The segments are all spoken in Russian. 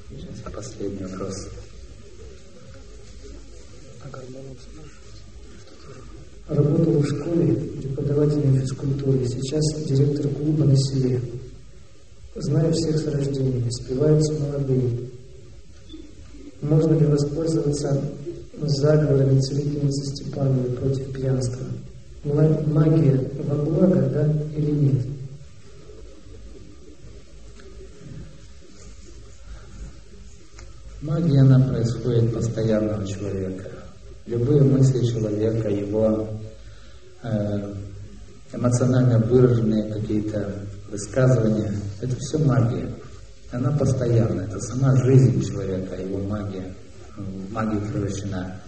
Сейчас последний вопрос. Работал в школе преподавателем физкультуры, сейчас директор клуба на селе. Знаю всех с рождения, спиваются молодые. Можно ли воспользоваться заговорами целительницы Степановой против пьянства? Магия во благо, да, или нет? Магия, она происходит постоянно у человека. Любые мысли человека, его эмоционально выраженные какие-то высказывания, это все магия. Она постоянна, это сама жизнь человека, его магия, в магии превращена.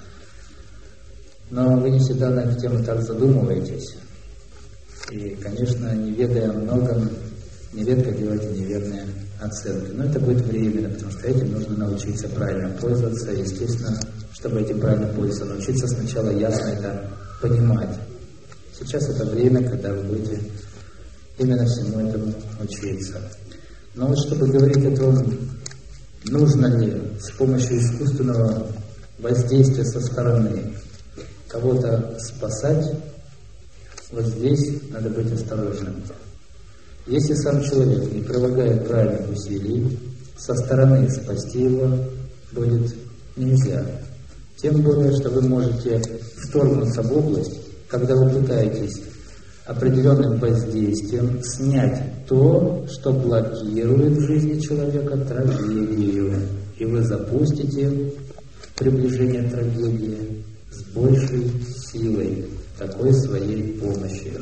Но вы не всегда на эту тему так задумываетесь. И, конечно, не ведая о многом, нередко делаете неверные оценки. Но это будет временно, потому что этим нужно научиться правильно пользоваться. Естественно, чтобы этим правильно пользоваться, научиться сначала ясно это понимать. Сейчас это время, когда вы будете именно всему этому учиться. Но вот чтобы говорить о том, нужно ли с помощью искусственного воздействия со стороны кого-то спасать, вот здесь надо быть осторожным. Если сам человек не прилагает правильных усилий, со стороны спасти его будет нельзя. Тем более, что вы можете вторгнуться в область, когда вы пытаетесь определенным воздействием снять то, что блокирует в жизни человека трагедию. И вы запустите приближение трагедии с большей силой, такой своей помощью.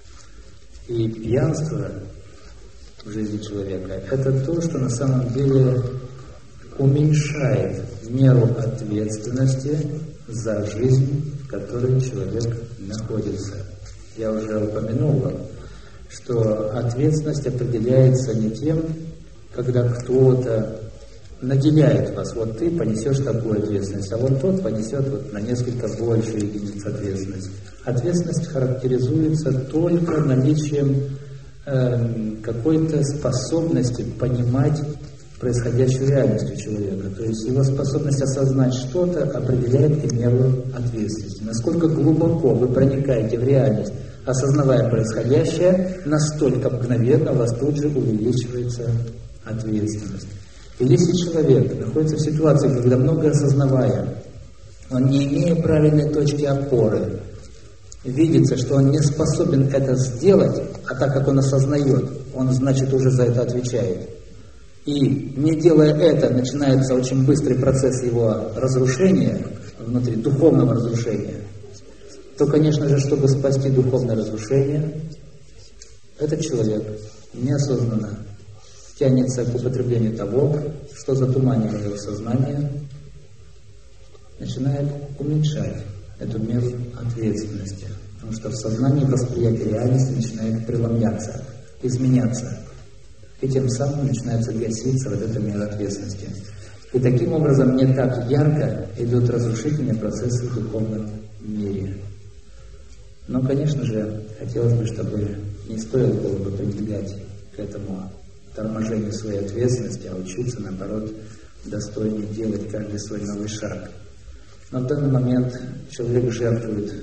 И пьянство в жизни человека – это то, что на самом деле уменьшает меру ответственности за жизнь, в которой человек находится. Я уже упомянул вам, что ответственность определяется не тем, когда кто-то наделяет вас, вот ты понесешь такую ответственность, а вот тот понесет вот на несколько больше единиц ответственности. Ответственность характеризуется только наличием какой-то способности понимать происходящую реальность у человека. То есть его способность осознать что-то определяет и меру ответственности. Насколько глубоко вы проникаете в реальность, осознавая происходящее, настолько мгновенно у вас тут же увеличивается ответственность. И если человек находится в ситуации, когда многое осознавая, он не имея правильной точки опоры, видится, что он не способен это сделать, а так как он осознает, он, значит, уже за это отвечает. И не делая это, начинается очень быстрый процесс его разрушения, внутри духовного разрушения, то, конечно же, чтобы спасти духовное разрушение, этот человек неосознанно тянется к употреблению того, что затуманивает его сознание, начинает уменьшать эту меру ответственности. Потому что в сознании восприятие реальности начинает преломляться, изменяться. И тем самым начинается гаситься вот эта мера ответственности. И таким образом не так ярко идут разрушительные процессы в духовном мире. Но, конечно же, хотелось бы, чтобы не стоило было бы прибегать к этому торможению своей ответственности, а учиться, наоборот, достойнее делать каждый свой новый шаг. Но в данный момент человек жертвует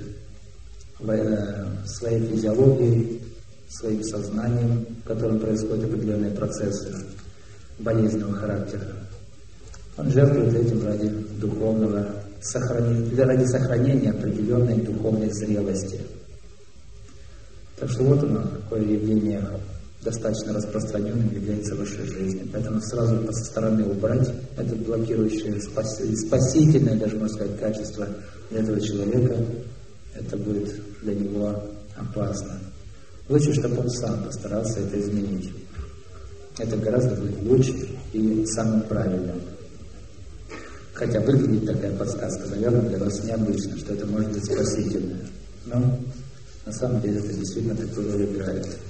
своей физиологией, своим сознанием, в котором происходят определенные процессы болезненного характера. Он жертвует этим ради духовного ради сохранения определенной духовной зрелости. Так что вот оно, какое явление достаточно распространенным является в вашей жизни. Поэтому сразу со стороны убрать это блокирующее, спасительное, даже можно сказать, качество для этого человека, это будет для него опасно. Лучше, чтобы он сам постарался это изменить. Это гораздо будет лучше и самым правильным. Хотя выглядит такая подсказка, наверное, для вас необычно, что это может быть спасительное. Но на самом деле это действительно такую роль играет.